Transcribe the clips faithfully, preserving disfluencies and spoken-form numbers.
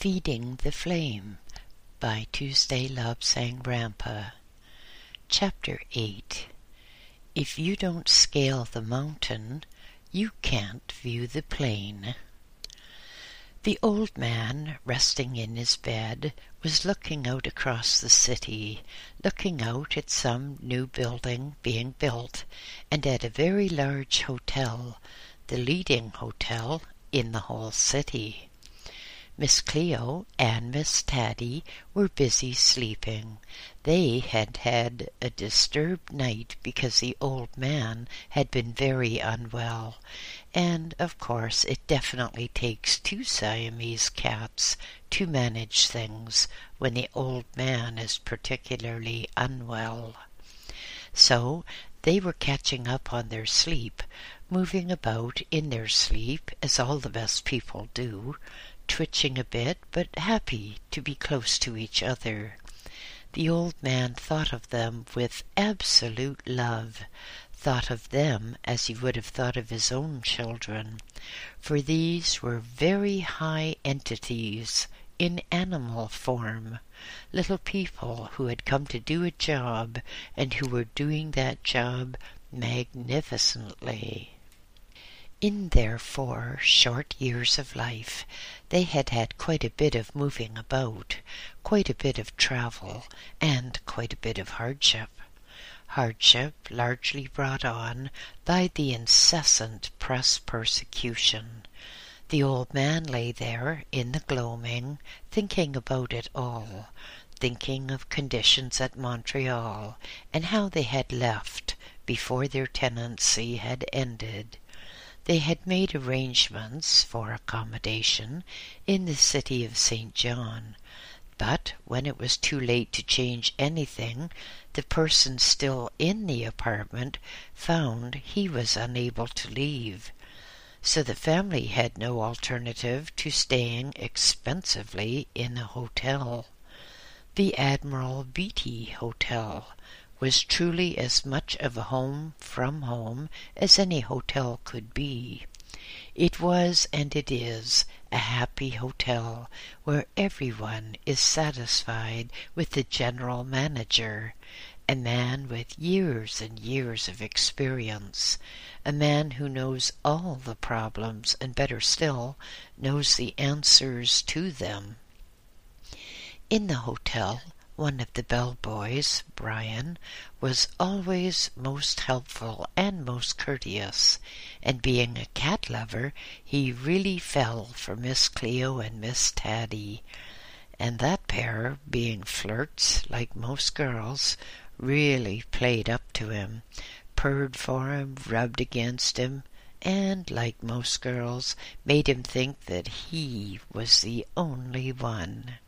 Feeding the Flame by Tuesday Lobsang Rampa. Chapter eight. If you don't scale the mountain, you can't view the plain. The old man, resting in his bed, was looking out across the city, looking out at some new building being built, and at a very large hotel, the leading hotel in the whole city. Miss Cleo and Miss Taddy were busy sleeping. They had had a disturbed night because the old man had been very unwell, and of course it definitely takes two Siamese cats to manage things when the old man is particularly unwell. So they were catching up on their sleep, moving about in their sleep as all the best people do, twitching a bit, but happy to be close to each other. The old man thought of them with absolute love, thought of them as he would have thought of his own children, for these were very high entities in animal form, little people who had come to do a job and who were doing that job magnificently. In their four short years of life, they had had quite a bit of moving about, quite a bit of travel, and quite a bit of hardship. Hardship largely brought on by the incessant press persecution. The old man lay there in the gloaming, thinking about it all, thinking of conditions at Montreal, and how they had left before their tenancy had ended. They had made arrangements for accommodation in the city of Saint John, but when it was too late to change anything, the person still in the apartment found he was unable to leave. So the family had no alternative to staying expensively in a hotel. The Admiral Beatty Hotel was truly as much of a home from home as any hotel could be. It was, and it is, a happy hotel where everyone is satisfied with the general manager, a man with years and years of experience, a man who knows all the problems and, better still, knows the answers to them. In the hotel, one of the bellboys, Brian, was always most helpful and most courteous, and being a cat lover, he really fell for Miss Cleo and Miss Taddy, and that pair, being flirts like most girls, really played up to him, purred for him, rubbed against him, and, like most girls, made him think that he was the only one.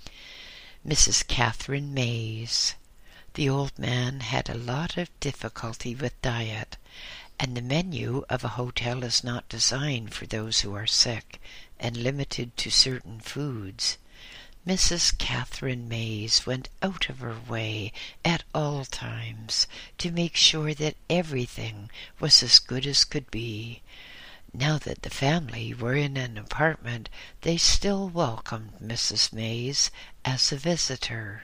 Missus Catherine Mays. The old man had a lot of difficulty with diet, and the menu of a hotel is not designed for those who are sick and limited to certain foods. Missus Catherine Mays went out of her way at all times to make sure that everything was as good as could be. Now that the family were in an apartment, they still welcomed Missus Mays as a visitor.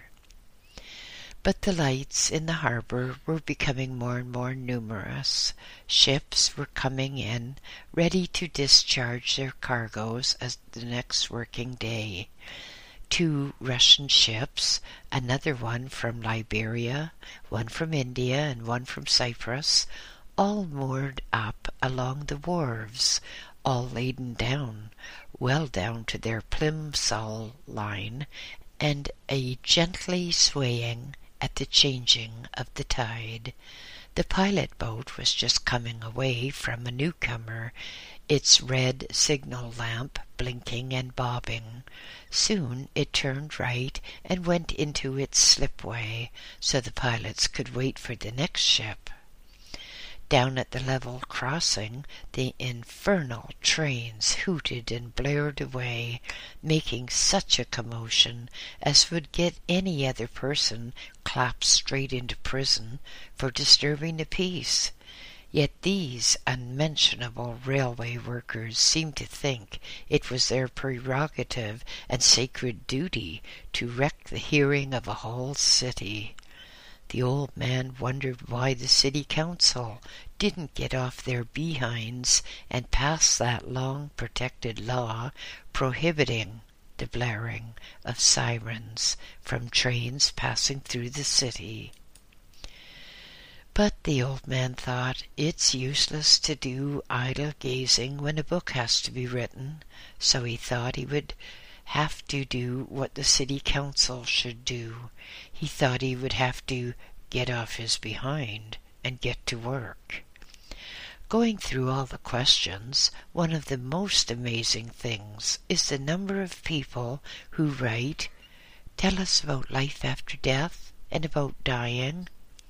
But the lights in the harbor were becoming more and more numerous. Ships were coming in, ready to discharge their cargoes as the next working day. Two Russian ships, another one from Liberia, one from India, and one from Cyprus, all moored up along the wharves, all laden down, well down to their plimsoll line, and a gently swaying at the changing of the tide. The pilot boat was just coming away from a newcomer, its red signal lamp blinking and bobbing. Soon it turned right and went into its slipway, so the pilots could wait for the next ship. Down at the level crossing, the infernal trains hooted and blared away, making such a commotion as would get any other person clapped straight into prison for disturbing the peace. Yet these unmentionable railway workers seemed to think it was their prerogative and sacred duty to wreck the hearing of a whole city. The old man wondered why the city council didn't get off their behinds and pass that long-protected law prohibiting the blaring of sirens from trains passing through the city. But the old man thought it's useless to do idle gazing when a book has to be written, so he thought he would have to do what the city council should do. He thought he would have to get off his behind and get to work. Going through all the questions, one of the most amazing things is the number of people who write, "Tell us about life after death and about dying."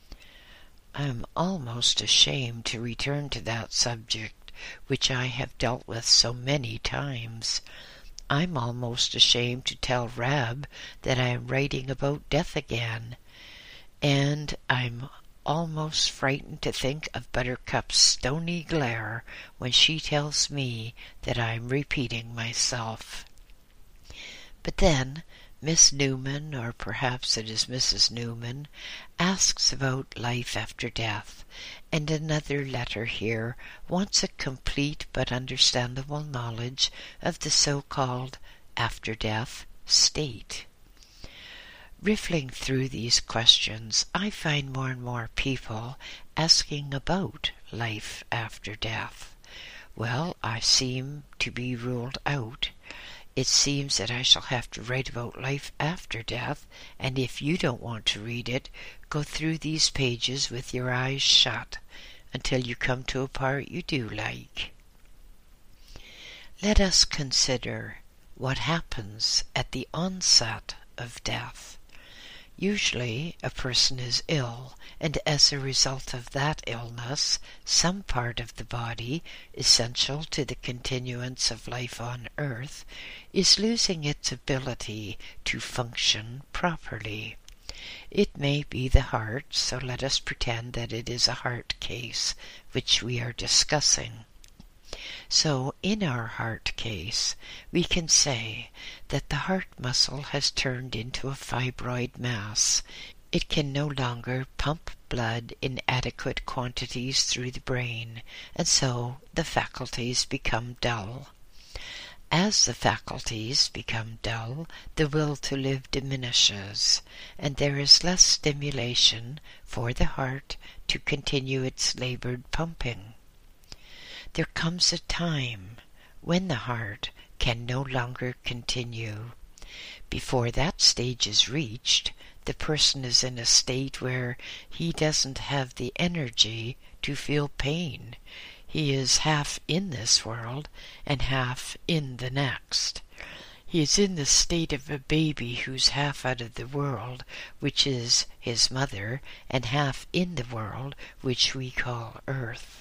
I'm almost ashamed to return to that subject which I have dealt with so many times. I'm almost ashamed to tell Rab that I am writing about death again, and I'm almost frightened to think of Buttercup's stony glare when she tells me that I'm repeating myself. But then Miss Newman, or perhaps it is Missus Newman, asks about life after death, and another letter here wants a complete but understandable knowledge of the so-called after-death state. Riffling through these questions, I find more and more people asking about life after death. Well, I seem to be ruled out. It seems that I shall have to write about life after death, and if you don't want to read it, go through these pages with your eyes shut until you come to a part you do like. Let us consider what happens at the onset of death. Usually a person is ill, and as a result of that illness, some part of the body, essential to the continuance of life on earth, is losing its ability to function properly. It may be the heart, so let us pretend that it is a heart case which we are discussing. So in our heart case, we can say that the heart muscle has turned into a fibroid mass. It can no longer pump blood in adequate quantities through the brain, and so the faculties become dull. As the faculties become dull, the will to live diminishes, and there is less stimulation for the heart to continue its labored pumping. There comes a time when the heart can no longer continue. Before that stage is reached, the person is in a state where he doesn't have the energy to feel pain. He is half in this world and half in the next. He is in the state of a baby who's half out of the world, which is his mother, and half in the world, which we call earth.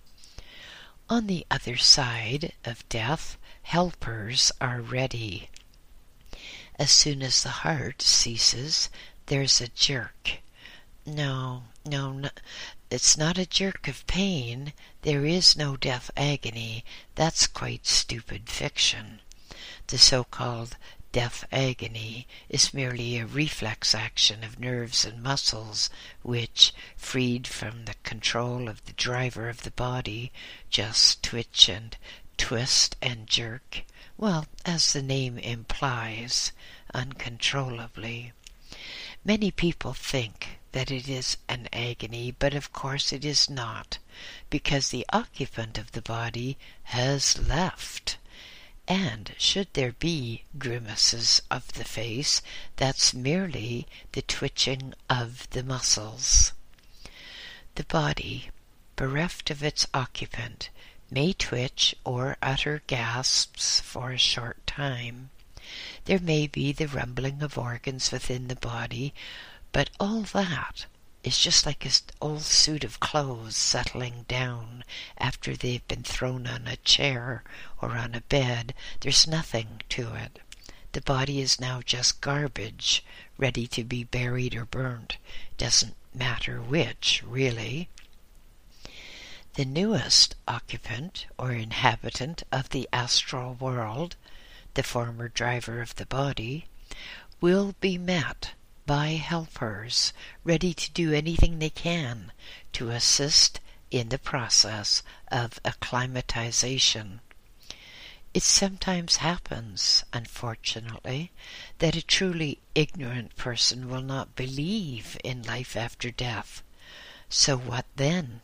On the other side of death, helpers are ready. As soon as the heart ceases, there's a jerk. No, no, no, it's not a jerk of pain. There is no death agony. That's quite stupid fiction. The so-called death agony is merely a reflex action of nerves and muscles which, freed from the control of the driver of the body, just twitch and twist and jerk, well, as the name implies, uncontrollably. Many people think that it is an agony, but of course it is not, because the occupant of the body has left. And should there be grimaces of the face, that's merely the twitching of the muscles. The body, bereft of its occupant, may twitch or utter gasps for a short time. There may be the rumbling of organs within the body, but all that is just like an old suit of clothes settling down after they've been thrown on a chair or on a bed. There's nothing to it. The body is now just garbage, ready to be buried or burnt. Doesn't matter which, really. The newest occupant or inhabitant of the astral world, the former driver of the body, will be met by helpers ready to do anything they can to assist in the process of acclimatization. It sometimes happens, unfortunately, that a truly ignorant person will not believe in life after death. So what then?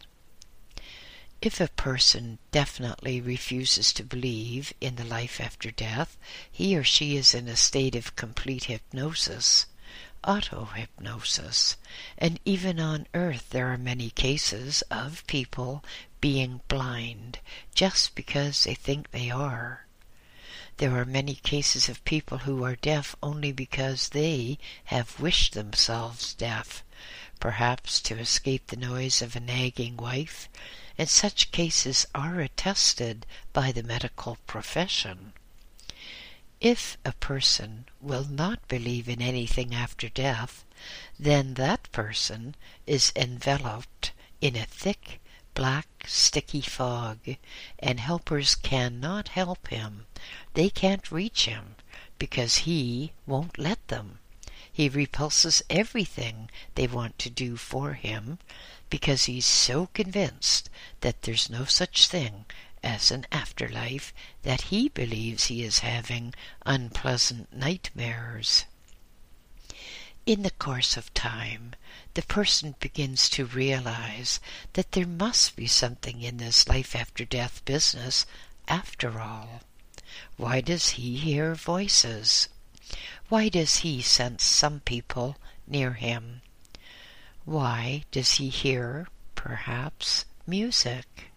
If a person definitely refuses to believe in the life after death, he or she is in a state of complete hypnosis, auto-hypnosis, and even on earth there are many cases of people being blind just because they think they are. There are many cases of people who are deaf only because they have wished themselves deaf, perhaps to escape the noise of a nagging wife, and such cases are attested by the medical profession. If a person will not believe in anything after death, then that person is enveloped in a thick, black, sticky fog, and helpers cannot help him. They can't reach him because he won't let them. He repulses everything they want to do for him because he's so convinced that there's no such thing as an afterlife that he believes he is having unpleasant nightmares. In the course of time, the person begins to realize that there must be something in this life after death business after all. Why does he hear voices? Why does he sense some people near him? Why does he hear, perhaps, music?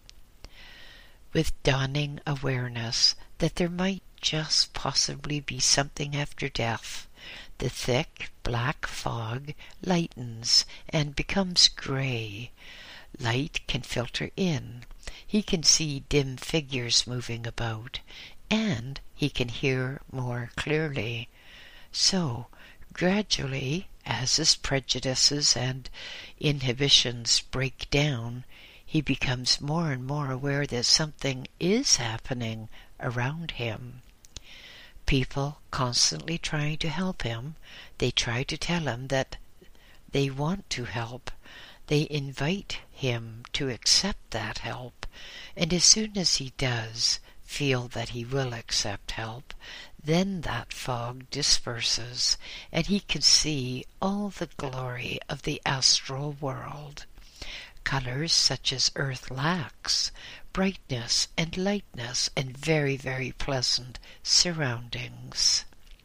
With dawning awareness that there might just possibly be something after death, the thick black fog lightens and becomes gray. Light can filter in. He can see dim figures moving about, and he can hear more clearly. So, gradually, as his prejudices and inhibitions break down, he becomes more and more aware that something is happening around him. People constantly trying to help him, they try to tell him that they want to help. They invite him to accept that help, and as soon as he does feel that he will accept help, then that fog disperses, and he can see all the glory of the astral world. Colors such as earth lacks, brightness and lightness, and very, very pleasant surroundings.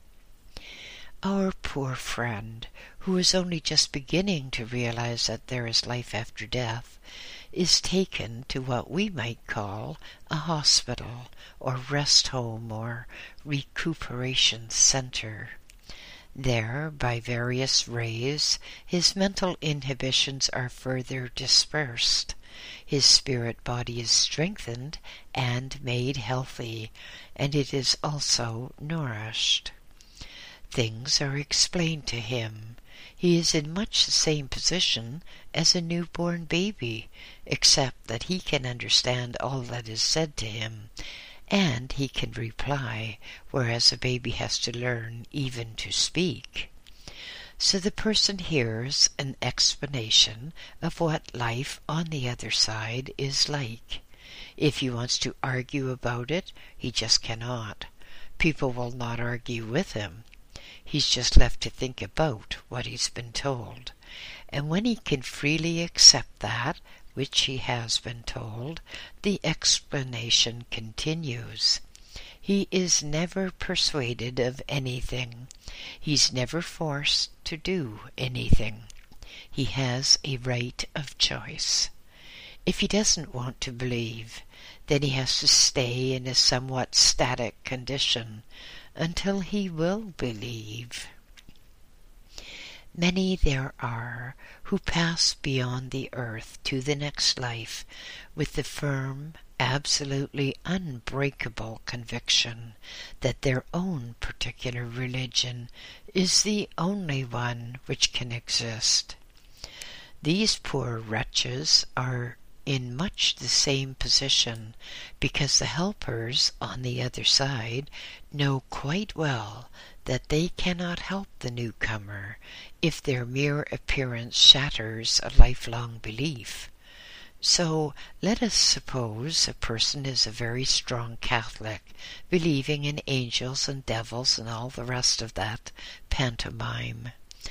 Our poor friend, who is only just beginning to realize that there is life after death, is taken to what we might call a hospital or rest home or recuperation center. There, by various rays, his mental inhibitions are further dispersed. His spirit body is strengthened and made healthy, and it is also nourished. Things are explained to him. He is in much the same position as a newborn baby, except that he can understand all that is said to him, and he can reply, whereas a baby has to learn even to speak. So the person hears an explanation of what life on the other side is like. If he wants to argue about it, he just cannot. People will not argue with him. He's just left to think about what he's been told. And when he can freely accept that which he has been told, the explanation continues. He is never persuaded of anything. He's never forced to do anything. He has a right of choice. If he doesn't want to believe, then he has to stay in a somewhat static condition until he will believe. Many there are who pass beyond the earth to the next life with the firm, absolutely unbreakable conviction that their own particular religion is the only one which can exist. These poor wretches are in much the same position, because the helpers on the other side know quite well that they cannot help the newcomer if their mere appearance shatters a lifelong belief. So let us suppose a person is a very strong Catholic, believing in angels and devils and all the rest of that pantomime.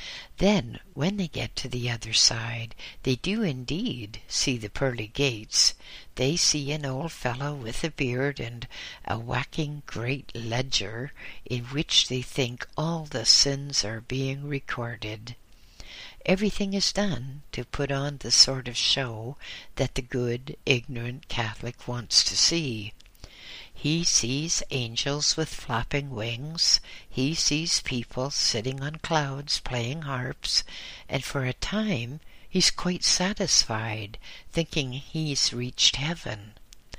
Then, when they get to the other side, they do indeed see the pearly gates. They see an old fellow with a beard and a whacking great ledger in which they think all the sins are being recorded. Everything is done to put on the sort of show that the good, ignorant Catholic wants to see. He sees angels with flapping wings, he sees people sitting on clouds playing harps, and for a time he's quite satisfied, thinking he's reached heaven.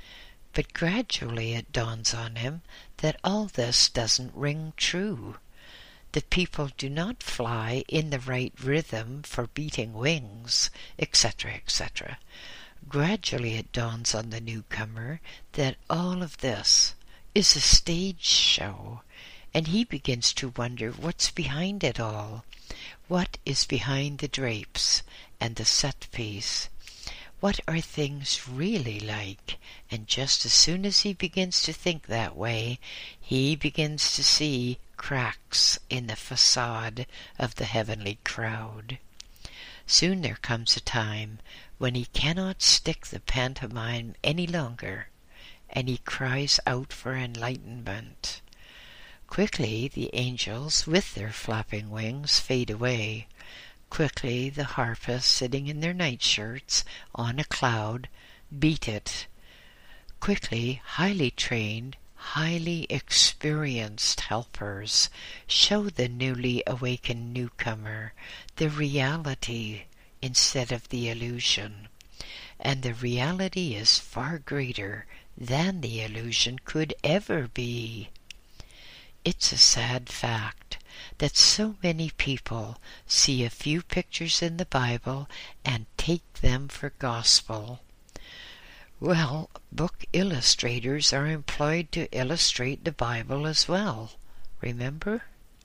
But gradually it dawns on him that all this doesn't ring true. The people do not fly in the right rhythm for beating wings, et cetera, et cetera. Gradually it dawns on the newcomer that all of this is a stage show, and he begins to wonder what's behind it all. What is behind the drapes and the set piece? What are things really like? And just as soon as he begins to think that way, he begins to see cracks in the facade of the heavenly crowd. Soon there comes a time when he cannot stick the pantomime any longer, and he cries out for enlightenment. Quickly the angels with their flapping wings fade away. Quickly the harpists sitting in their nightshirts on a cloud beat it. Quickly highly trained, highly experienced helpers show the newly awakened newcomer the reality instead of the illusion. And the reality is far greater than the illusion could ever be. It's a sad fact that so many people see a few pictures in the Bible and take them for gospel. Well, book illustrators are employed to illustrate the Bible as well, remember?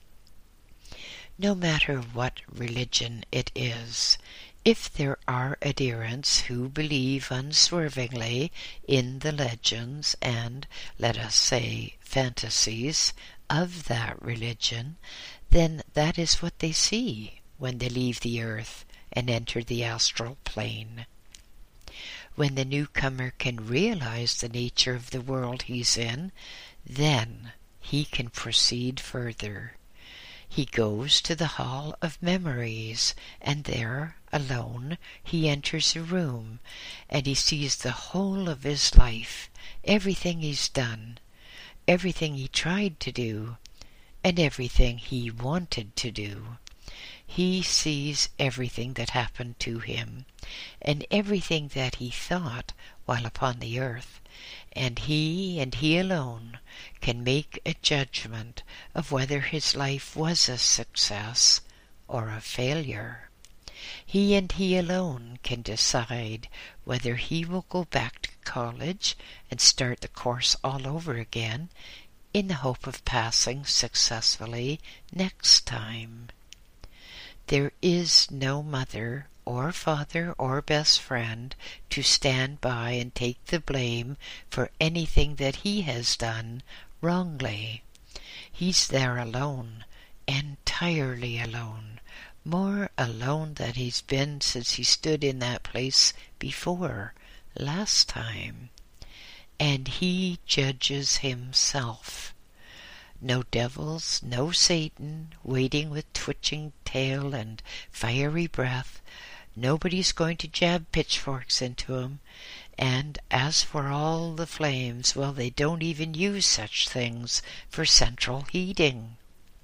No matter what religion it is, if there are adherents who believe unswervingly in the legends and, let us say, fantasies of that religion, then that is what they see when they leave the earth and enter the astral plane. When the newcomer can realize the nature of the world he's in, then he can proceed further. He goes to the hall of memories, and there, alone, he enters a room, and he sees the whole of his life, everything he's done, everything he tried to do, and everything he wanted to do. He sees everything that happened to him, and everything that he thought while upon the earth, and he and he alone can make a judgment of whether his life was a success or a failure. He and he alone can decide whether he will go back to college and start the course all over again in the hope of passing successfully next time. There is no mother or father or best friend to stand by and take the blame for anything that he has done wrongly. He's there alone, entirely alone, more alone than he's been since he stood in that place before, last time. And he judges himself. No devils, no Satan, waiting with twitching tail and fiery breath. Nobody's going to jab pitchforks into him. And as for all the flames, well, they don't even use such things for central heating.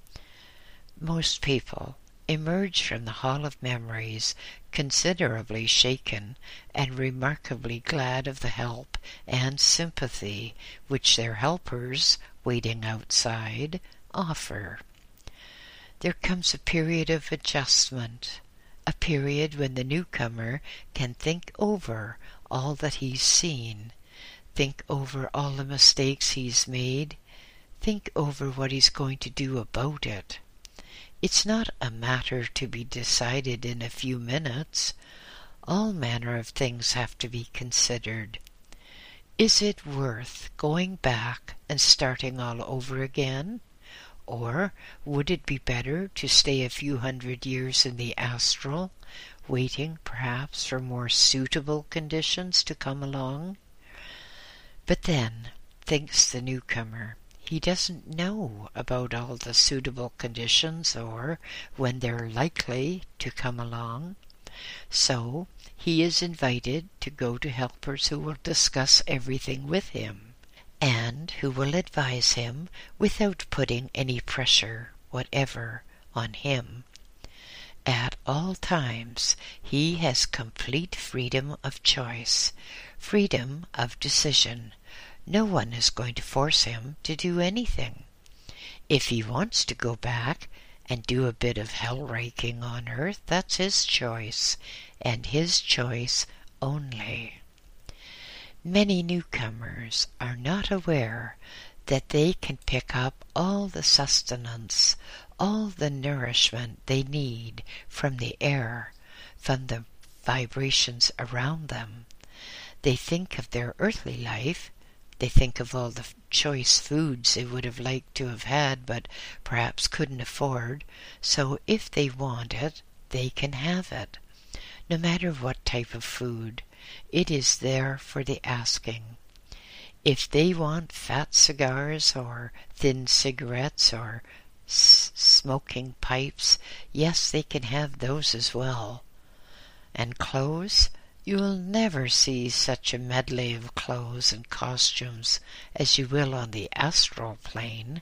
Most people emerge from the Hall of Memories considerably shaken and remarkably glad of the help and sympathy which their helpers, waiting outside, offer. There comes a period of adjustment, a period when the newcomer can think over all that he's seen. Think over all the mistakes he's made. Think over what he's going to do about it. It's not a matter to be decided in a few minutes. All manner of things have to be considered. Is it worth going back and starting all over again? Or would it be better to stay a few hundred years in the astral, waiting perhaps for more suitable conditions to come along? But then, thinks the newcomer, he doesn't know about all the suitable conditions or when they're likely to come along. So he is invited to go to helpers who will discuss everything with him, and who will advise him without putting any pressure whatever on him. At all times he has complete freedom of choice, freedom of decision. No one is going to force him to do anything. If he wants to go back and do a bit of hell-raking on earth, that's his choice, and his choice only. Many newcomers are not aware that they can pick up all the sustenance, all the nourishment they need from the air, from the vibrations around them. They think of their earthly life. They think of all the choice foods they would have liked to have had but perhaps couldn't afford. So if they want it, they can have it. No matter what type of food, it is there for the asking. If they want fat cigars or thin cigarettes or s- smoking pipes, yes, they can have those as well. And clothes? You'll never see such a medley of clothes and costumes as you will on the astral plane.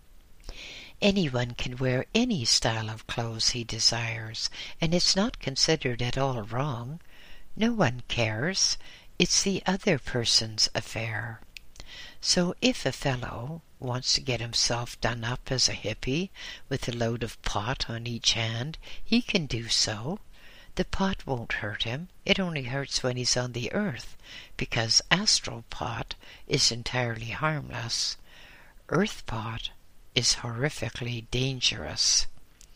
Anyone can wear any style of clothes he desires, and it's not considered at all wrong. No one cares. It's the other person's affair. So if a fellow wants to get himself done up as a hippie with a load of pot on each hand, he can do so. The pot won't hurt him. It only hurts when he's on the earth, because astral pot is entirely harmless. Earth pot is horrifically dangerous.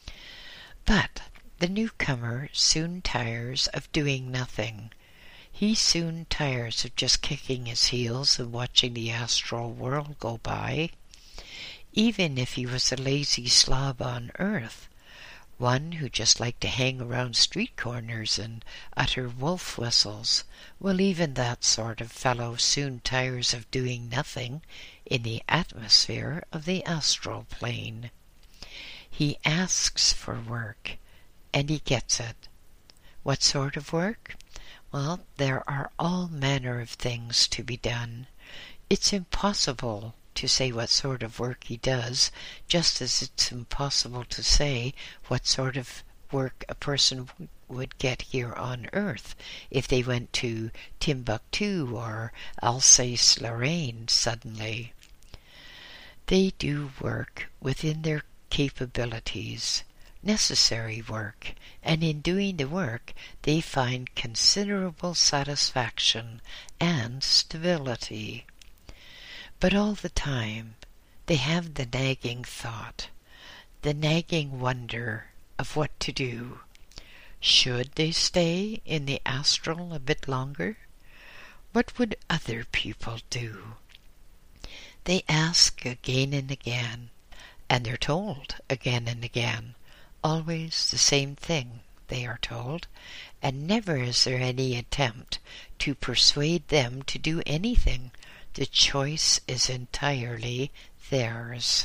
But the newcomer soon tires of doing nothing. He soon tires of just kicking his heels and watching the astral world go by. Even if he was a lazy slob on earth, one who just liked to hang around street corners and utter wolf whistles, well, even that sort of fellow soon tires of doing nothing in the atmosphere of the astral plane. He asks for work, and he gets it. What sort of work? Well, there are all manner of things to be done. It's impossible to say what sort of work he does, just as it's impossible to say what sort of work a person w- would get here on earth if they went to Timbuktu or Alsace-Lorraine suddenly. They do work within their capabilities, necessary work, and in doing the work they find considerable satisfaction and stability. But all the time they have the nagging thought, the nagging wonder of what to do. Should they stay in the astral a bit longer? What would other people do? They ask again and again, and they're told again and again, always the same thing, they are told, and never is there any attempt to persuade them to do anything. The choice is entirely theirs.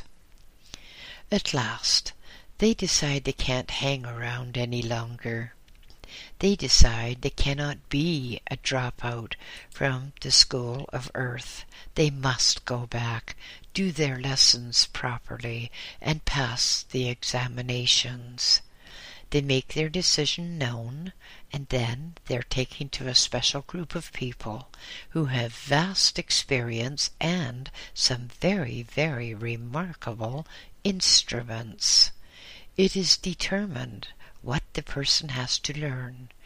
At last, they decide they can't hang around any longer. They decide they cannot be a dropout from the school of earth. They must go back, do their lessons properly, and pass the examinations. They make their decision known, and then they're taken to a special group of people who have vast experience and some very, very remarkable instruments. It is determined what the person has to learn,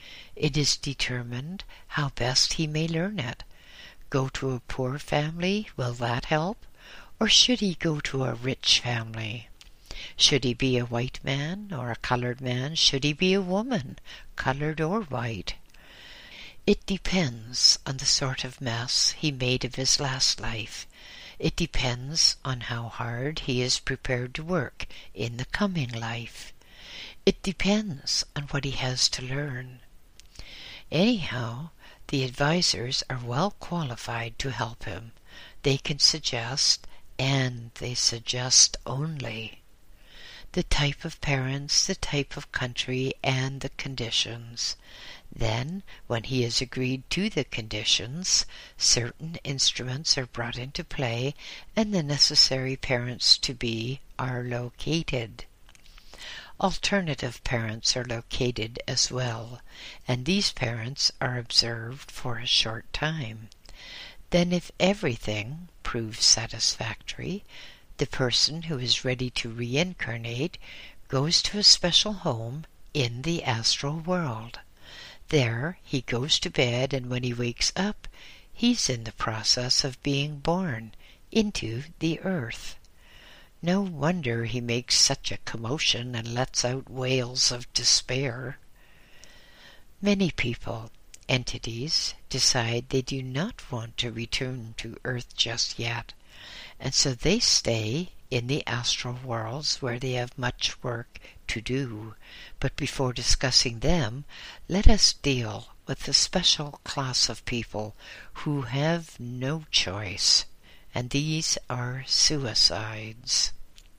It is determined how best he may learn it. Go to a poor family, will that help? Or should he go to a rich family? Should he be a white man or a colored man? Should he be a woman, colored or white? It depends on the sort of mess he made of his last life. It depends on how hard he is prepared to work in the coming life. It depends on what he has to learn. Anyhow, the advisors are well qualified to help him. They can suggest, and they suggest only, the type of parents, the type of country, and the conditions. Then, when he has agreed to the conditions, certain instruments are brought into play, and the necessary parents-to-be are located. Alternative parents are located as well, and these parents are observed for a short time. Then, if everything proves satisfactory, the person who is ready to reincarnate goes to a special home in the astral world. There he goes to bed, and when he wakes up, he's in the process of being born into the earth. No wonder he makes such a commotion and lets out wails of despair. Many people, entities, decide they do not want to return to earth just yet, and so they stay in the astral worlds where they have much work to do. But before discussing them, let us deal with the special class of people who have no choice, and these are suicides.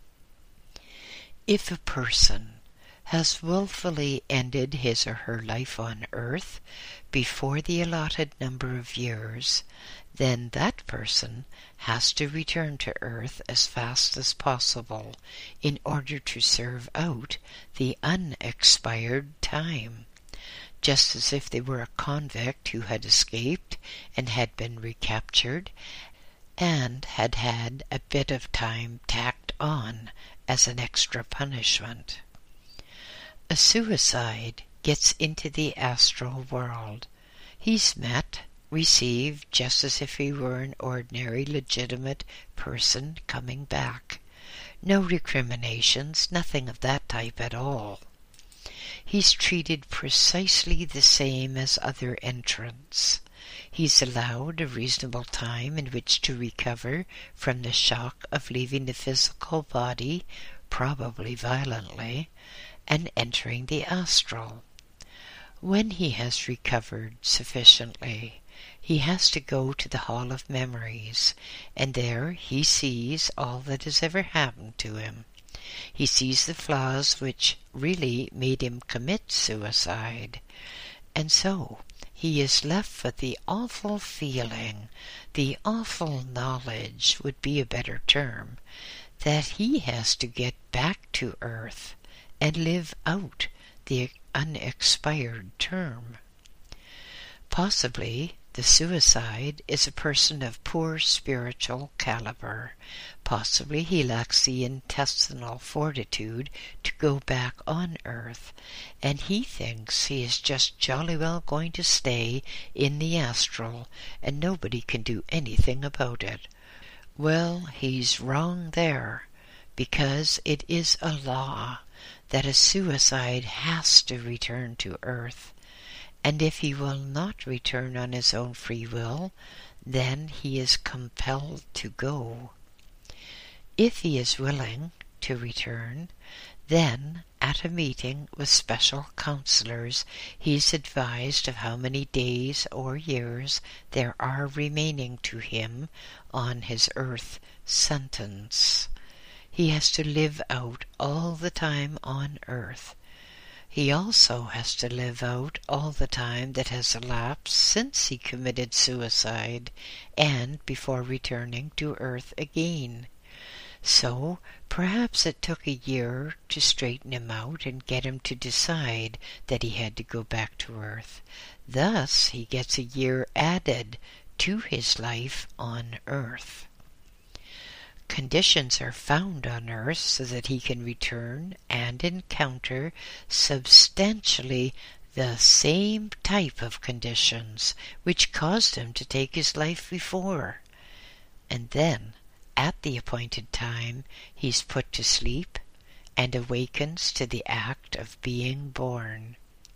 If a person has willfully ended his or her life on earth before the allotted number of years, then that person has to return to earth as fast as possible in order to serve out the unexpired time, just as if they were a convict who had escaped and had been recaptured and had had a bit of time tacked on as an extra punishment. A suicide gets into the astral world. He's met, received, just as if he were an ordinary, legitimate person coming back. No recriminations, nothing of that type at all. He's treated precisely the same as other entrants. He's allowed a reasonable time in which to recover from the shock of leaving the physical body, probably violently, and entering the astral. When he has recovered sufficiently, he has to go to the Hall of Memories, and there he sees all that has ever happened to him. He sees the flaws which really made him commit suicide, and so he is left with the awful feeling, the awful knowledge would be a better term, that he has to get back to earth and live out the unexpired term. Possibly the suicide is a person of poor spiritual caliber. Possibly he lacks the intestinal fortitude to go back on earth, and he thinks he is just jolly well going to stay in the astral, and nobody can do anything about it. Well, he's wrong there, because it is a law that a suicide has to return to earth, and if he will not return on his own free will, then he is compelled to go. If he is willing to return, then at a meeting with special counselors he is advised of how many days or years there are remaining to him on his earth sentence. He has to live out all the time on earth. He also has to live out all the time that has elapsed since he committed suicide and before returning to earth again. So perhaps it took a year to straighten him out and get him to decide that he had to go back to earth. Thus he gets a year added to his life on earth. Conditions are found on earth so that he can return and encounter substantially the same type of conditions which caused him to take his life before. And then, at the appointed time, he's put to sleep and awakens to the act of being born.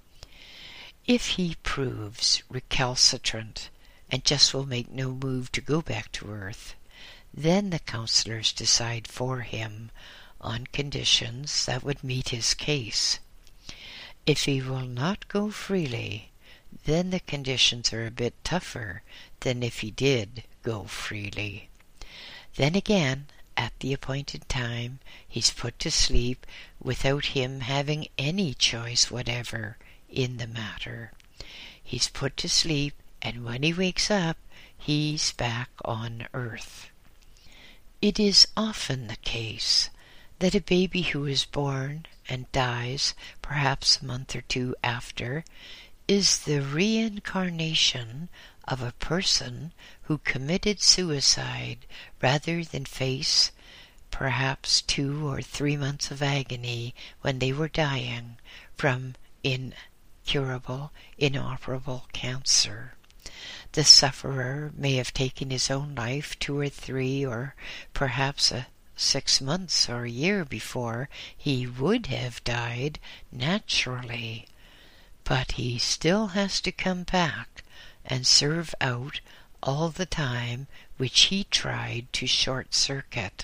If he proves recalcitrant and just will make no move to go back to earth, then the counselors decide for him on conditions that would meet his case. If he will not go freely, then the conditions are a bit tougher than if he did go freely. Then again, at the appointed time, he's put to sleep without him having any choice whatever in the matter. He's put to sleep, and when he wakes up, he's back on earth. It is often the case that a baby who is born and dies perhaps a month or two after is the reincarnation of a person who committed suicide rather than face perhaps two or three months of agony when they were dying from incurable, inoperable cancer. The sufferer may have taken his own life two or three or perhaps a six months or a year before he would have died naturally, but he still has to come back and serve out all the time which he tried to short-circuit.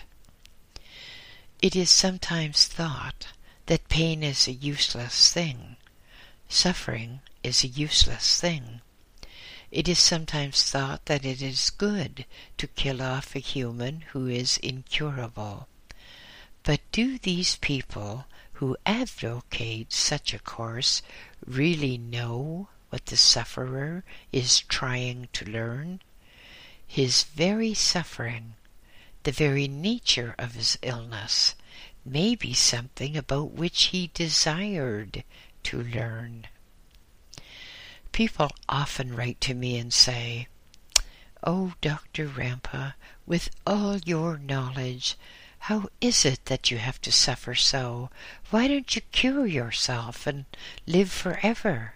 It is sometimes thought that pain is a useless thing. Suffering is a useless thing. It is sometimes thought that it is good to kill off a human who is incurable. But do these people who advocate such a course really know what the sufferer is trying to learn? His very suffering, the very nature of his illness, may be something about which he desired to learn. People often write to me and say, "Oh, Doctor Rampa, with all your knowledge, how is it that you have to suffer so? Why don't you cure yourself and live forever?"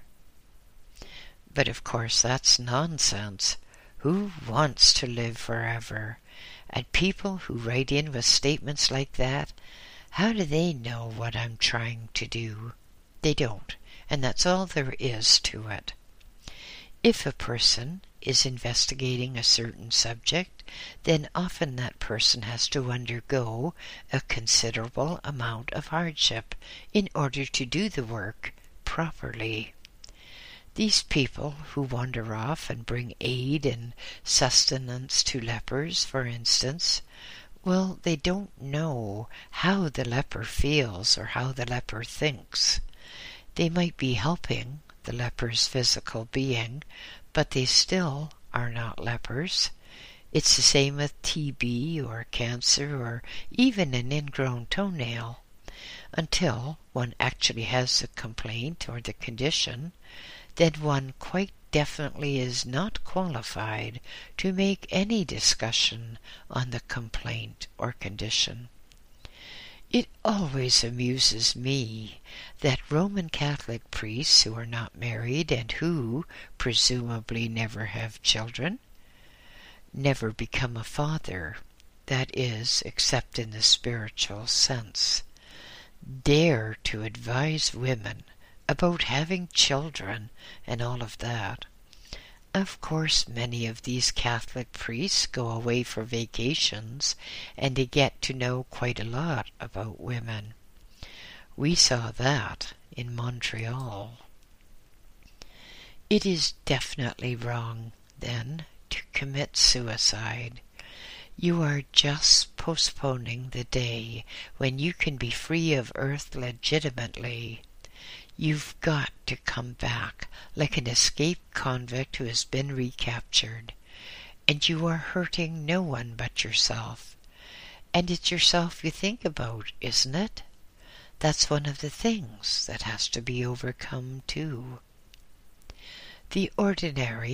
But of course that's nonsense. Who wants to live forever? And people who write in with statements like that, how do they know what I'm trying to do? They don't, and that's all there is to it. If a person is investigating a certain subject, then often that person has to undergo a considerable amount of hardship in order to do the work properly. These people who wander off and bring aid and sustenance to lepers, for instance, well, they don't know how the leper feels or how the leper thinks. They might be helping the leper's physical being, but they still are not lepers. It's the same with T B or cancer or even an ingrown toenail. Until one actually has the complaint or the condition, then one quite definitely is not qualified to make any discussion on the complaint or condition. It always amuses me that Roman Catholic priests who are not married and who, presumably, never have children, never become a father, that is, except in the spiritual sense, dare to advise women about having children and all of that. Of course, many of these Catholic priests go away for vacations, and they get to know quite a lot about women. We saw that in Montreal. It is definitely wrong, then, to commit suicide. You are just postponing the day when you can be free of earth legitimately. You've got to come back like an escaped convict who has been recaptured, and you are hurting no one but yourself. And it's yourself you think about, isn't it? That's one of the things that has to be overcome too. The ordinary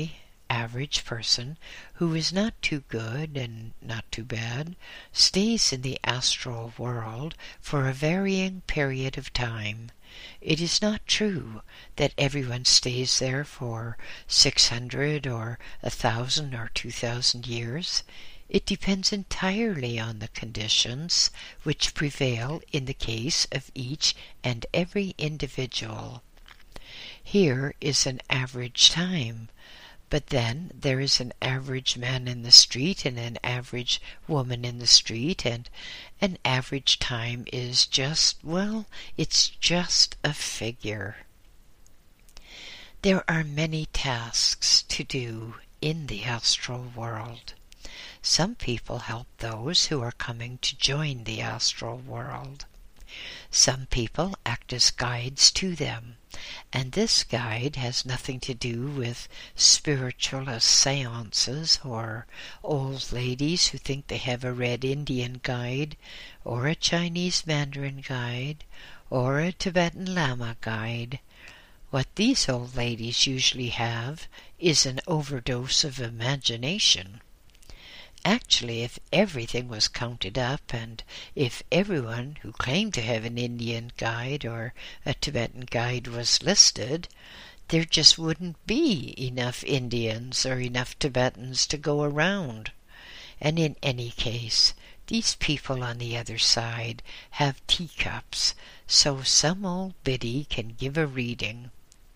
average person who is not too good and not too bad stays in the astral world for a varying period of time. It is not true that everyone stays there for six hundred or a thousand or two thousand years. It depends entirely on the conditions which prevail in the case of each and every individual. Here is an average time, but then there is an average man in the street and an average woman in the street, and an average time is just, well, it's just a figure. There are many tasks to do in the astral world. Some people help those who are coming to join the astral world. Some people act as guides to them, and this guide has nothing to do with spiritualist seances or old ladies who think they have a red Indian guide or a Chinese Mandarin guide or a Tibetan Lama guide. What these old ladies usually have is an overdose of imagination. Actually, if everything was counted up, and if everyone who claimed to have an Indian guide or a Tibetan guide was listed, there just wouldn't be enough Indians or enough Tibetans to go around. And in any case, these people on the other side have teacups, so some old biddy can give a reading.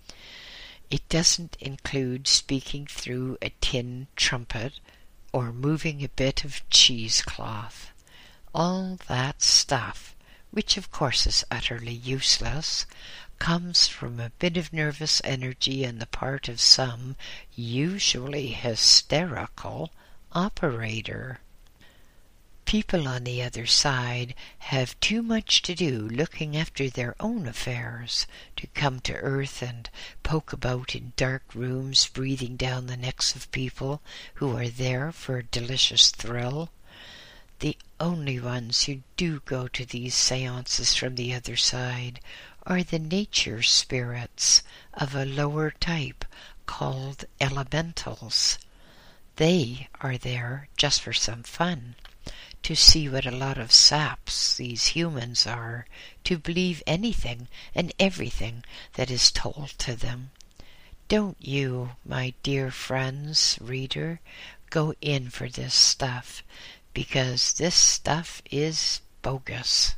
It doesn't include speaking through a tin trumpet or moving a bit of cheesecloth. All that stuff, which of course is utterly useless, comes from a bit of nervous energy on the part of some, usually hysterical, operator. People on the other side have too much to do looking after their own affairs to come to earth and poke about in dark rooms breathing down the necks of people who are there for a delicious thrill. The only ones who do go to these seances from the other side are the nature spirits of a lower type called elementals. They are there just for some fun, to see what a lot of saps these humans are, to believe anything and everything that is told to them. Don't you, my dear friends, reader, go in for this stuff, because this stuff is bogus.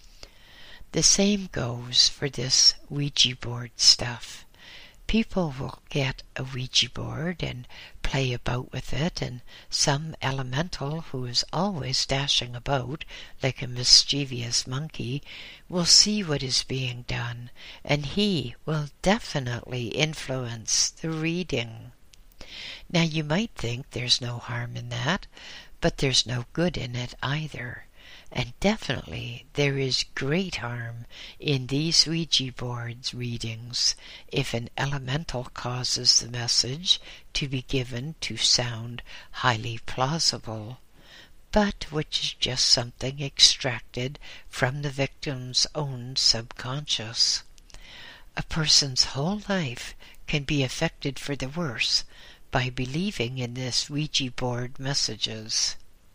The same goes for this Ouija board stuff. People will get a Ouija board and play about with it, and some elemental who is always dashing about like a mischievous monkey will see what is being done, and he will definitely influence the reading. Now you might think there's no harm in that, but there's no good in it either. And definitely there is great harm in these Ouija board readings if an elemental causes the message to be given to sound highly plausible, but which is just something extracted from the victim's own subconscious. A person's whole life can be affected for the worse by believing in this Ouija board messages.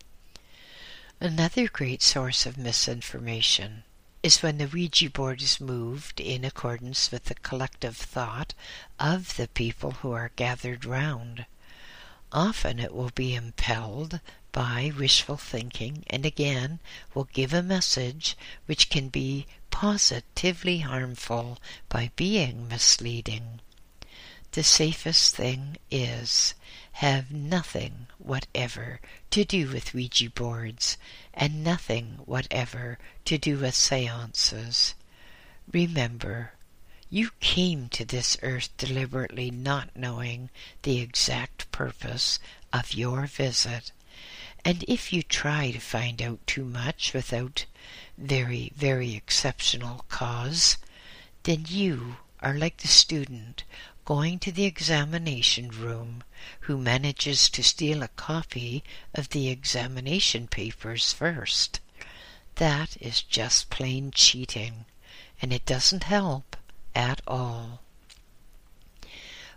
Another great source of misinformation is when the Ouija board is moved in accordance with the collective thought of the people who are gathered round. Often it will be impelled by wishful thinking, and again will give a message which can be positively harmful by being misleading. The safest thing is have nothing whatever to do with Ouija boards and nothing whatever to do with seances. Remember, you came to this earth deliberately not knowing the exact purpose of your visit, and if you try to find out too much without very, very exceptional cause, then you are like the student going to the examination room who manages to steal a copy of the examination papers first. That is just plain cheating, and it doesn't help at all.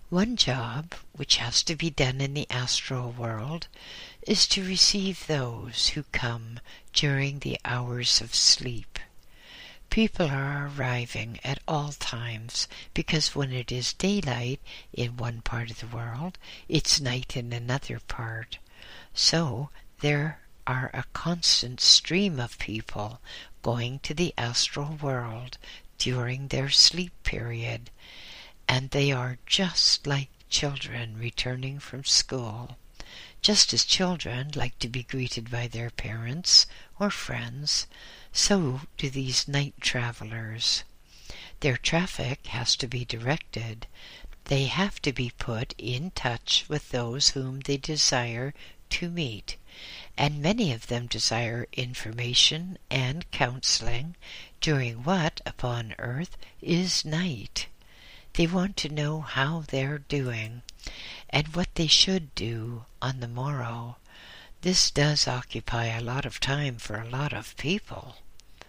One job which has to be done in the astral world is to receive those who come during the hours of sleep. People are arriving at all times because when it is daylight in one part of the world, it's night in another part. So there are a constant stream of people going to the astral world during their sleep period, and they are just like children returning from school. Just as children like to be greeted by their parents or friends, so do these night travelers. Their traffic has to be directed. They have to be put in touch with those whom they desire to meet, and many of them desire information and counseling during what, upon earth, is night. They want to know how they're doing and what they should do on the morrow. This does occupy a lot of time for a lot of people.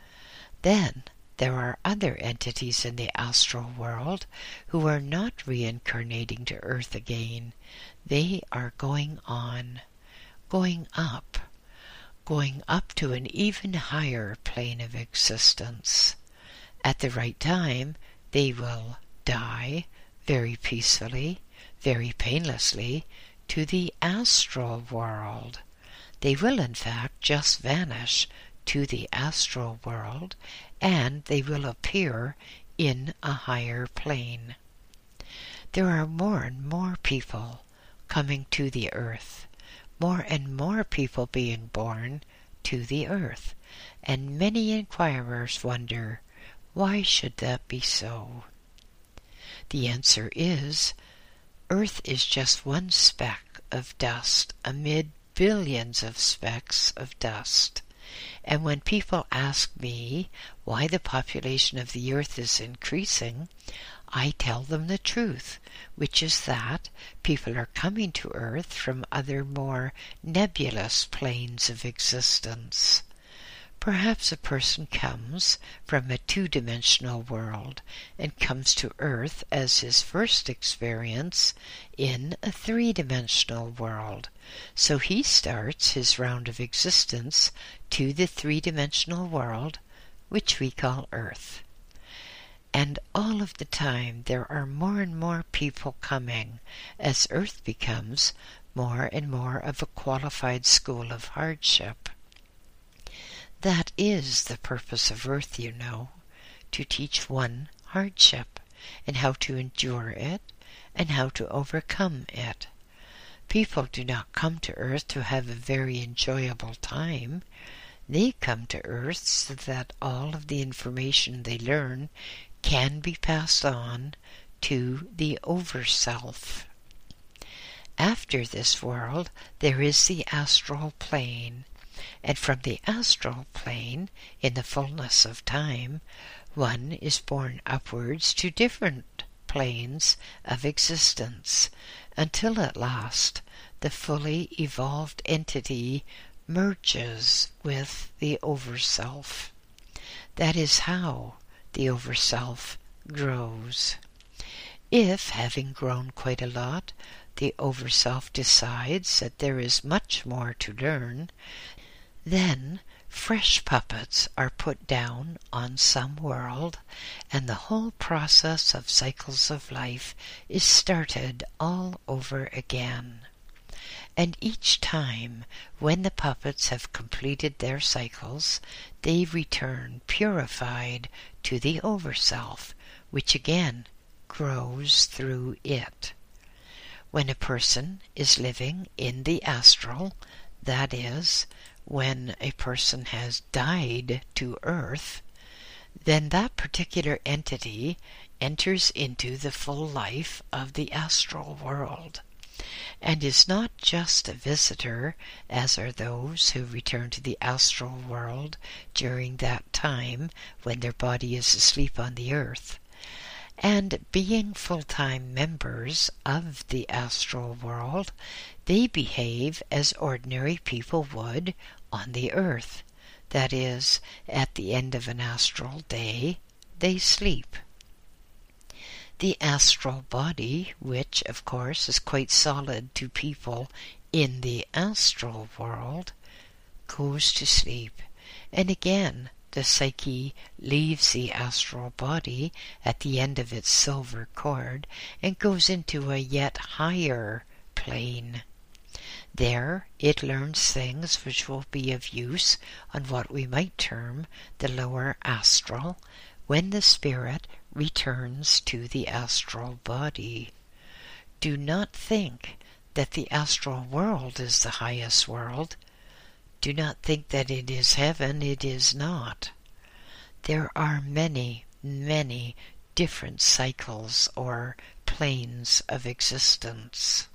Then there are other entities in the astral world who are not reincarnating to earth again. They are going on, going up, going up to an even higher plane of existence. At the right time, they will die very peacefully, very painlessly, to the astral world. They will, in fact, just vanish to the astral world, and they will appear in a higher plane. There are more and more people coming to the earth, more and more people being born to the earth, and many inquirers wonder, why should that be so? The answer is, Earth is just one speck of dust amid billions of specks of dust. And when people ask me why the population of the earth is increasing, I tell them the truth, which is that people are coming to earth from other more nebulous planes of existence. Perhaps a person comes from a two-dimensional world and comes to earth as his first experience in a three-dimensional world. So he starts his round of existence to the three-dimensional world, which we call Earth. And all of the time there are more and more people coming as Earth becomes more and more of a qualified school of hardship. That is the purpose of Earth, you know, to teach one hardship and how to endure it and how to overcome it. People do not come to Earth to have a very enjoyable time. They come to Earth so that all of the information they learn can be passed on to the Overself. After this world, there is the astral plane, and from the astral plane, in the fullness of time, one is born upwards to different planes of existence, until at last the fully evolved entity merges with the Overself. That is how the Overself grows. If, having grown quite a lot, the Overself decides that there is much more to learn, then fresh puppets are put down on some world, and the whole process of cycles of life is started all over again. And each time, when the puppets have completed their cycles, they return purified to the Overself, which again grows through it. When a person is living in the astral, that is, when a person has died to earth, then that particular entity enters into the full life of the astral world, and is not just a visitor, as are those who return to the astral world during that time when their body is asleep on the earth. And being full-time members of the astral world, they behave as ordinary people would on the earth. That is, at the end of an astral day, they sleep. The astral body, which, of course, is quite solid to people in the astral world, goes to sleep, and again the psyche leaves the astral body at the end of its silver cord and goes into a yet higher plane. There it learns things which will be of use on what we might term the lower astral when the spirit returns to the astral body. Do not think that the astral world is the highest world. Do not think that it is heaven. It is not. There are many, many different cycles or planes of existence.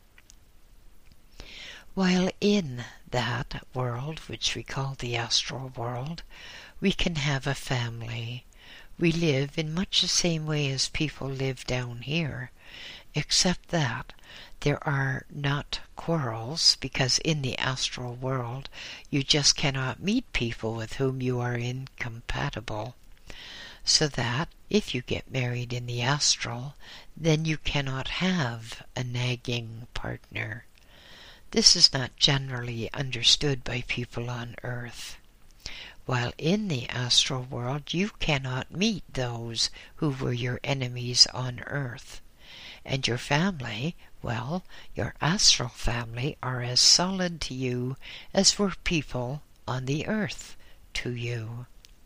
While in that world, which we call the astral world, we can have a family. We live in much the same way as people live down here, except that there are not quarrels, because in the astral world you just cannot meet people with whom you are incompatible. So that if you get married in the astral, then you cannot have a nagging partner. This is not generally understood by people on earth. While in the astral world you cannot meet those who were your enemies on earth. And your family, well, your astral family are as solid to you as were people on the earth to you.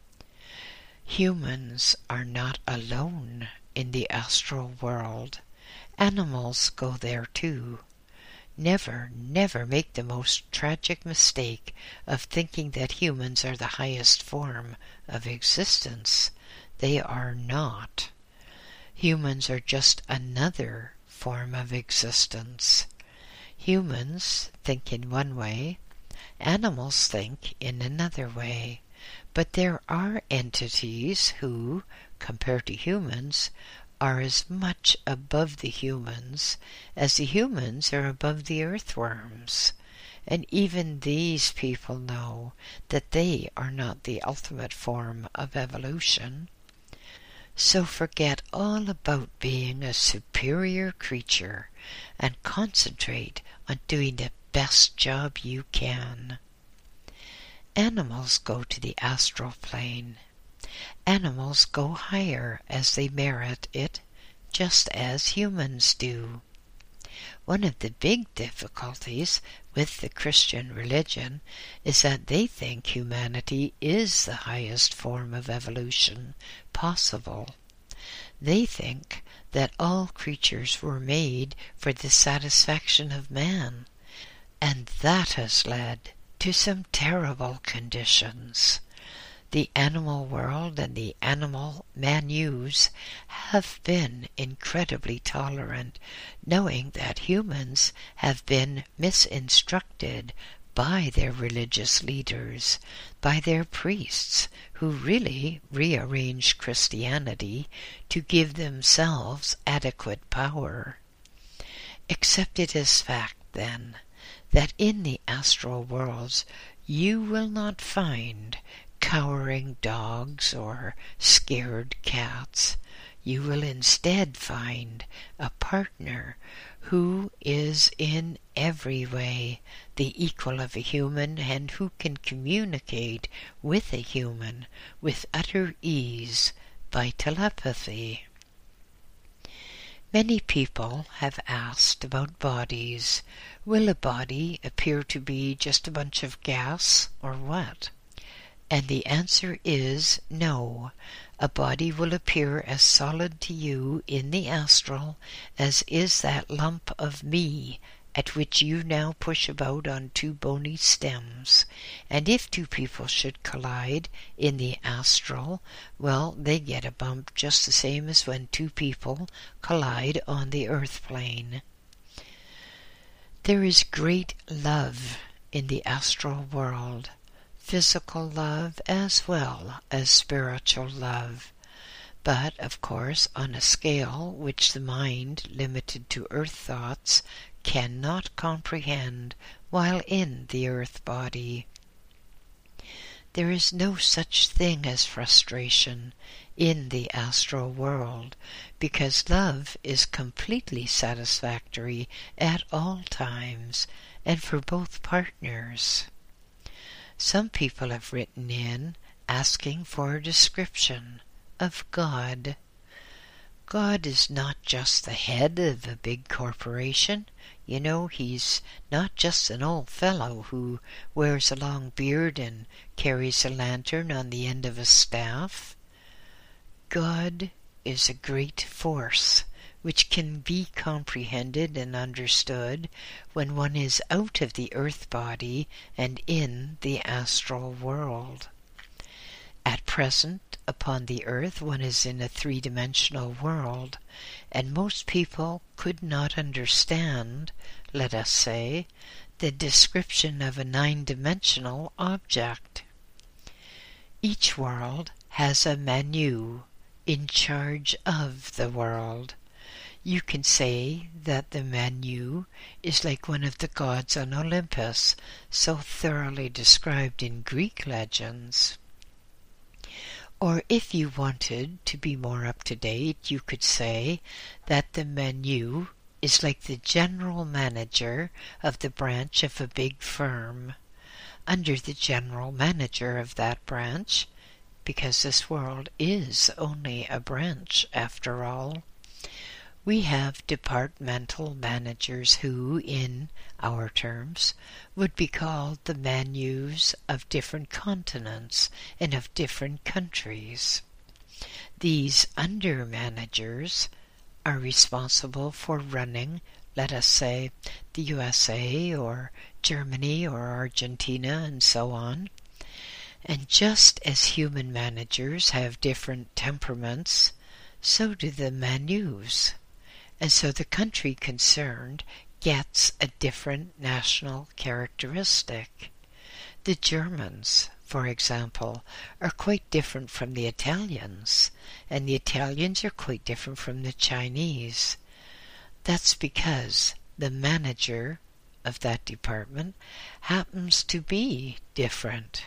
Humans are not alone in the astral world. Animals go there too. Never, never make the most tragic mistake of thinking that humans are the highest form of existence. They are not. Humans are just another form of existence. Humans think in one way, animals think in another way, but there are entities who, compared to humans, are as much above the humans as the humans are above the earthworms. And even these people know that they are not the ultimate form of evolution. So forget all about being a superior creature and concentrate on doing the best job you can. Animals go to the astral plane. Animals go higher as they merit it, just as humans do. One of the big difficulties with the Christian religion is that they think humanity is the highest form of evolution possible. They think that all creatures were made for the satisfaction of man, and that has led to some terrible conditions. The animal world and the animal manus have been incredibly tolerant, knowing that humans have been misinstructed by their religious leaders, by their priests, who really rearranged Christianity to give themselves adequate power. Accept it as fact, then, that in the astral worlds you will not find cowering dogs or scared cats. You will instead find a partner who is in every way the equal of a human and who can communicate with a human with utter ease by telepathy. Many people have asked about bodies. Will a body appear to be just a bunch of gas or what? And the answer is no. A body will appear as solid to you in the astral as is that lump of me at which you now push about on two bony stems. And if two people should collide in the astral, well, they get a bump just the same as when two people collide on the earth plane. There is great love in the astral world. Physical love as well as spiritual love, but of course on a scale which the mind, limited to earth thoughts, cannot comprehend while in the earth body. there is no such thing as frustration in the astral world, because love is completely satisfactory at all times and for both partners. Some people have written in asking for a description of God. God is not just the head of a big corporation. You know, he's not just an old fellow who wears a long beard and carries a lantern on the end of a staff. God is a great force which can be comprehended and understood when one is out of the earth body and in the astral world. At present, upon the earth, one is in a three-dimensional world, and most people could not understand, let us say, the description of a nine-dimensional object. Each world has a Manu in charge of the world. You can say that the Manu is like one of the gods on Olympus, so thoroughly described in Greek legends. Or if you wanted to be more up-to-date, you could say that the Manu is like the general manager of the branch of a big firm. Under the general manager of that branch, because this world is only a branch after all, we have departmental managers who, in our terms, would be called the Manus of different continents and of different countries. These under-managers are responsible for running, let us say, the U S A or Germany or Argentina and so on. And just as human managers have different temperaments, so do the Manus. And so the country concerned gets a different national characteristic. The Germans, for example, are quite different from the Italians, and the Italians are quite different from the Chinese. That's because the manager of that department happens to be different.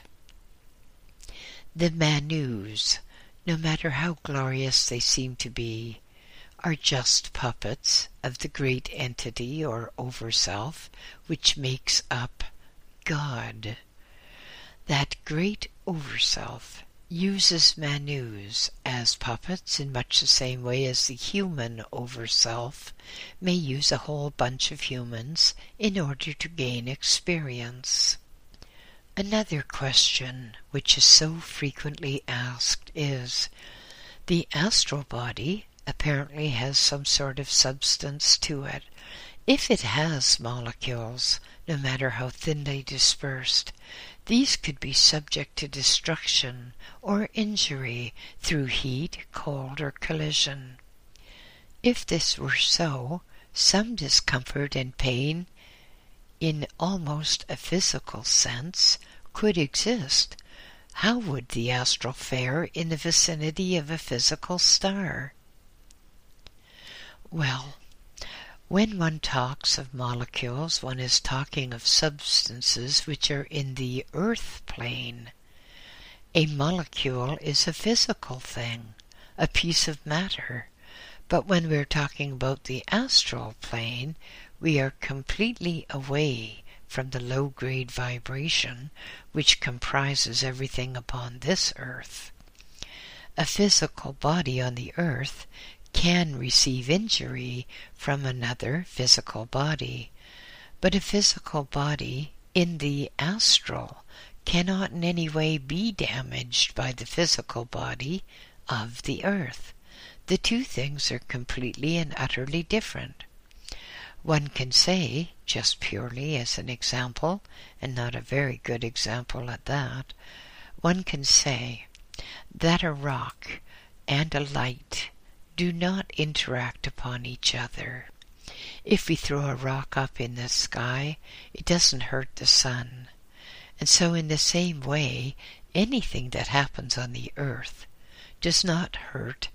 The Manus, no matter how glorious they seem to be, are just puppets of the great entity or overself which makes up God. That great overself uses Manus as puppets in much the same way as the human overself may use a whole bunch of humans in order to gain experience. Another question which is so frequently asked is, the astral body apparently has some sort of substance to it. If it has molecules, no matter how thinly dispersed, these could be subject to destruction or injury through heat, cold, or collision. If this were so, some discomfort and pain in almost a physical sense could exist. How would the astral fare in the vicinity of a physical star? Well, when one talks of molecules, one is talking of substances which are in the earth plane. A molecule is a physical thing, a piece of matter. But when we're talking about the astral plane, we are completely away from the low-grade vibration which comprises everything upon this earth. A physical body on the earth can receive injury from another physical body, but a physical body in the astral cannot in any way be damaged by the physical body of the earth. The two things are completely and utterly different. One can say, just purely as an example, and not a very good example at that, one can say that a rock and a light do not interact upon each other. If we throw a rock up in the sky, it doesn't hurt the sun. And so in the same way, anything that happens on the earth does not hurt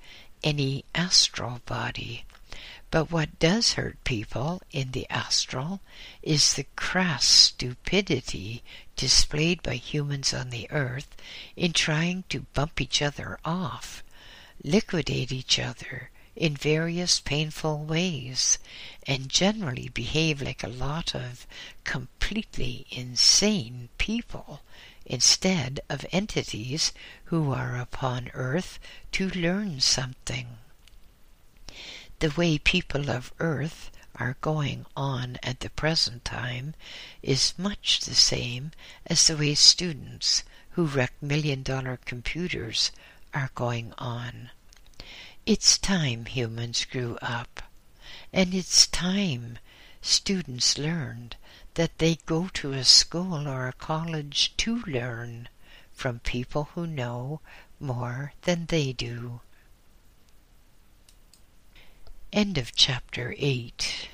any astral body. But what does hurt people in the astral is the crass stupidity displayed by humans on the earth in trying to bump each other off, liquidate each other in various painful ways, and generally behave like a lot of completely insane people instead of entities who are upon earth to learn something. The way people of Earth are going on at the present time is much the same as the way students who wreck million-dollar computers are going on. It's time humans grew up, and it's time students learned that they go to a school or a college to learn from people who know more than they do. End of chapter eight.